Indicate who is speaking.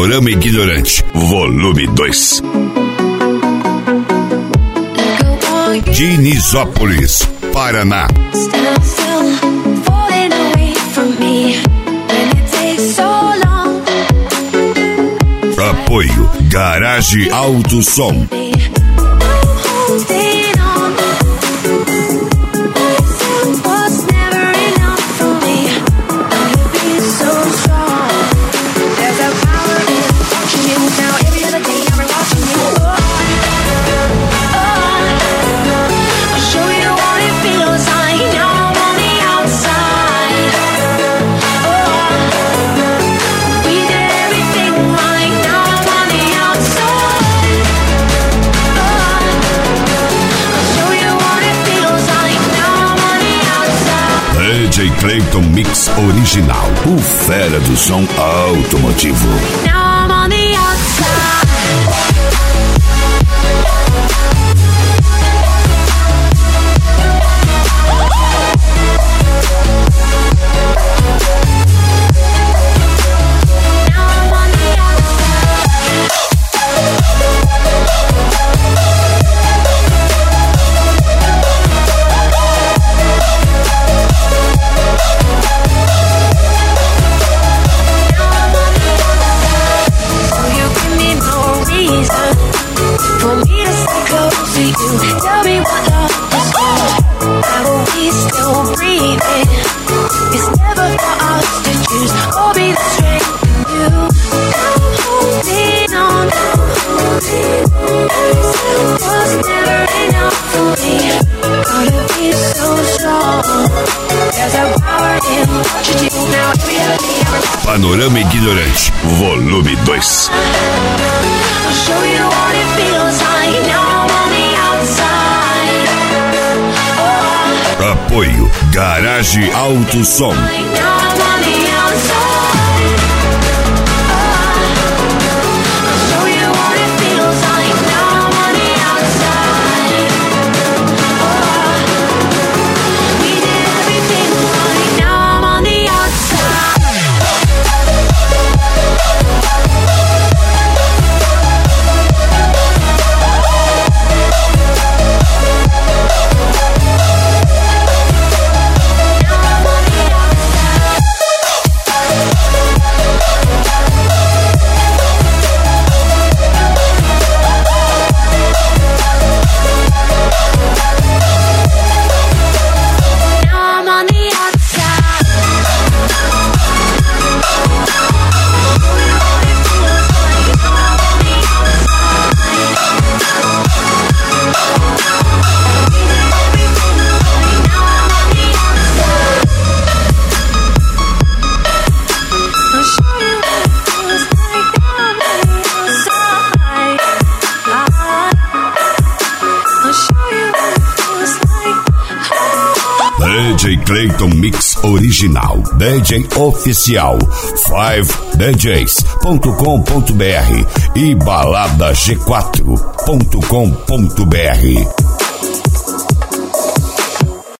Speaker 1: Panorama Ignorante, volume 2. Dinisópolis, Paraná. Apoio Garage Alto Som. DJ Clayton Mix Original, o fera do som automotivo. Now I'm on the outside. Tell me what love is for. How are we still breathing? It's never for us to choose or be the strength in you. I'm holding on. Was never enough for me. Gotta be so strong. There's a power in what you do now. Panorama Ignorante, volume 2. I'll show you what it feels like now. Apoio Garage Alto Som. DJ Clayton Mix Original, DJ Oficial, 5DJs.com.br e baladag4.com.br.